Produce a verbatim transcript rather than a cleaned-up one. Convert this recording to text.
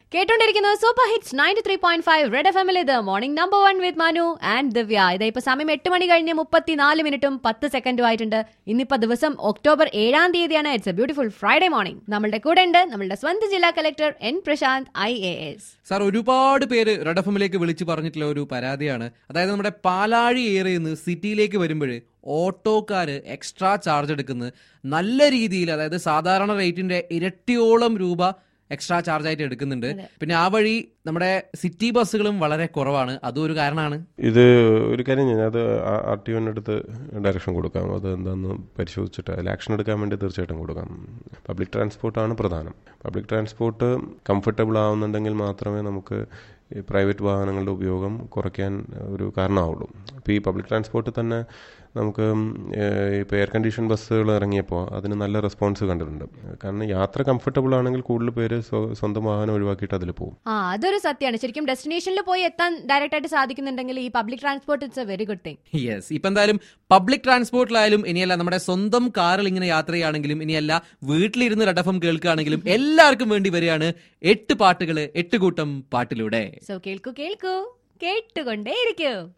കേട്ടോണ്ടിരിക്കുന്നത് super hits ninety three point five red F എമ്മിൽ. ഇത് morning number one with Manu and Divya. ഇതാ ഇപ്പൊ സമയം എട്ട് മണി കഴിഞ്ഞ് മുപ്പത്തിനാല് മിനിറ്റും പത്ത് സെക്കൻഡും ആയിട്ടുണ്ട്. ഇന്നിപ്പോ ദിവസം ഒക്ടോബർ ഏഴാം തീയതിയാണ്. It's a beautiful Friday morning. നമ്മളുടെ കൂടെ ഉണ്ട് നമ്മളുടെ സ്വന്തം ജില്ലാ collector N Prashanth I A S. Sir, ഒരുപാട് പേര് റെഡ് എഫ് എമ്മിലേക്ക് വിളിച്ചു പറഞ്ഞിട്ടുള്ള ഒരു പരാതിയാണ്. അതായത് നമ്മുടെ പാലാഴി ഏരിയയിൽ നിന്ന് സിറ്റിയിലേക്ക് വരുമ്പോൾ ഓട്ടോക്കാര് എക്സ്ട്രാ ചാർജ് എടുക്കുന്നത് നല്ല രീതിയിൽ, അതായത് സാധാരണ റേറ്റിന്റെ ഇരട്ടിയോളം രൂപ എക്സ്ട്രാ ചാർജ് ആയിട്ട് എടുക്കുന്നുണ്ട്. പിന്നെ ആ വഴി നമ്മുടെ സിറ്റി ബസ്സുകളും വളരെ കുറവാണ്. അതും ഒരു കാരണമാണ്. ഇത് ഒരു കാര്യം ഞാൻ അത് ആർ ടി ഒന്റെ അടുത്ത് ഡയറക്ഷൻ കൊടുക്കാം. അത് എന്താണെന്ന് പരിശോധിച്ചിട്ട് അതിൽ ആക്ഷൻ എടുക്കാൻ വേണ്ടി തീർച്ചയായിട്ടും കൊടുക്കാം. പബ്ലിക് ട്രാൻസ്പോർട്ടാണ് പ്രധാനം. പബ്ലിക് ട്രാൻസ്പോർട്ട് കംഫർട്ടബിൾ ആവുന്നുണ്ടെങ്കിൽ മാത്രമേ നമുക്ക് ഈ പ്രൈവറ്റ് വാഹനങ്ങളുടെ ഉപയോഗം കുറയ്ക്കാൻ ഒരു കാരണമാവുള്ളൂ. ഇപ്പോൾ ഈ പബ്ലിക് ട്രാൻസ്പോർട്ട് തന്നെ നമുക്ക് ഇപ്പോൾ എയർ കണ്ടീഷൻ ബസ്സുകൾ ഇറങ്ങിയപ്പോൾ അതിന് നല്ല റെസ്പോൺസ് കണ്ടിട്ടുണ്ട്. കാരണം യാത്ര കംഫർട്ടബിൾ ആണെങ്കിൽ കൂടുതൽ പേര് സ്വന്തം വാഹനം ഒഴിവാക്കിയിട്ട് അതിൽ പോകും. ആ അതൊരു സത്യമാണ്. ശരിക്കും ഡെസ്റ്റിനേഷനിൽ പോയി എത്താൻ ഡയറക്റ്റ് ആയിട്ട് സാധിക്കുന്നുണ്ടെങ്കിൽ ഈ public transport it's a very good thing. Yes, ഇപ്പൊ എന്തായാലും പബ്ലിക് ട്രാൻസ്പോർട്ടിലായാലും ഇനിയല്ല നമ്മുടെ സ്വന്തം കാറിൽ ഇങ്ങനെ യാത്ര ചെയ്യുകയാണെങ്കിലും ഇനിയല്ല വീട്ടിലിരുന്ന് റെഡ് എഫ് എം കേൾക്കുകയാണെങ്കിലും എല്ലാവർക്കും വേണ്ടി വരികയാണ് എട്ട് പാട്ടുകള് എട്ട് കൂട്ടം പാട്ടിലൂടെ. സോ കേൾക്കൂ കേൾക്കൂ കേട്ടുകൊണ്ടേയിരിക്കൂ.